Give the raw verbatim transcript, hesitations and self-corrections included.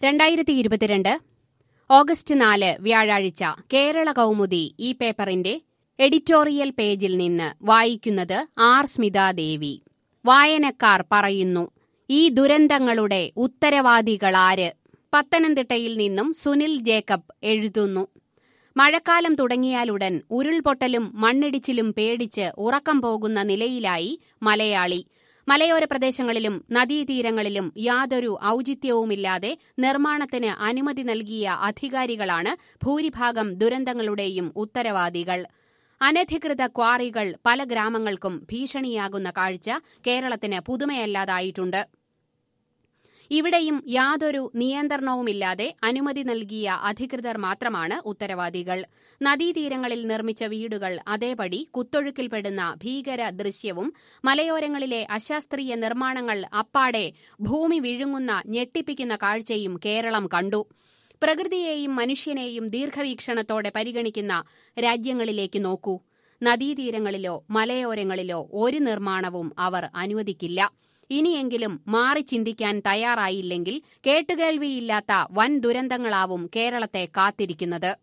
രണ്ടായിരത്തി ഇരുപത്തിരണ്ട് ഓഗസ്റ്റ് നാല് വ്യാഴാഴ്ച കേരള കൗമുദി ഈ പേപ്പറിന്റെ എഡിറ്റോറിയൽ പേജിൽ നിന്ന് വായിക്കുന്നത് ആർ സ്മിതാദേവി. വായനക്കാർ പറയുന്നു, ഈ ദുരന്തങ്ങളുടെ ഉത്തരവാദികളാര്? പത്തനംതിട്ടയിൽ നിന്നും സുനിൽ ജേക്കബ് എഴുതുന്നു. മഴക്കാലം തുടങ്ങിയാലുടൻ ഉരുൾപൊട്ടലും മണ്ണിടിച്ചിലും പേടിച്ച് ഉറക്കം പോകുന്ന നിലയിലായി മലയാളി. മലയോര പ്രദേശങ്ങളിലും നദീതീരങ്ങളിലും യാതൊരു ഔചിത്യവുമില്ലാതെ നിർമ്മാണത്തിന് അനുമതി നൽകിയ അധികാരികളാണ് ഭൂരിഭാഗം ദുരന്തങ്ങളുടെയും ഉത്തരവാദികൾ. അനധികൃത ക്വാറികൾ പല ഗ്രാമങ്ങൾക്കും ഭീഷണിയാകുന്ന കാഴ്ച കേരളത്തിന് പുതുമയല്ലാതായിട്ടുണ്ട്. ഇവിടെയും യാതൊരു നിയന്ത്രണവുമില്ലാതെ അനുമതി നൽകിയ അധികൃതർ മാത്രമാണ് ഉത്തരവാദികൾ. നദീതീരങ്ങളിൽ നിർമ്മിച്ച വീടുകൾ അതേപടി കുത്തൊഴുക്കിൽപ്പെടുന്ന ഭീകര ദൃശ്യവും മലയോരങ്ങളിലെ അശാസ്ത്രീയ നിർമ്മാണങ്ങൾ അപ്പാടെ ഭൂമി വിഴുങ്ങുന്ന ഞെട്ടിപ്പിക്കുന്ന കാഴ്ചയും കേരളം കണ്ടു. പ്രകൃതിയെയും മനുഷ്യനെയും ദീർഘവീക്ഷണത്തോടെ പരിഗണിക്കുന്ന രാജ്യങ്ങളിലേക്ക് നോക്കൂ. നദീതീരങ്ങളിലോ മലയോരങ്ങളിലോ ഒരു നിർമ്മാണവും അവർ അനുവദിക്കില്ല. ഇനിയെങ്കിലും മാറി ചിന്തിക്കാൻ തയ്യാറായില്ലെങ്കിൽ കേട്ടുകേൾവിയില്ലാത്ത വൻ ദുരന്തങ്ങളാവും കേരളത്തെ കാത്തിരിക്കുന്നത്.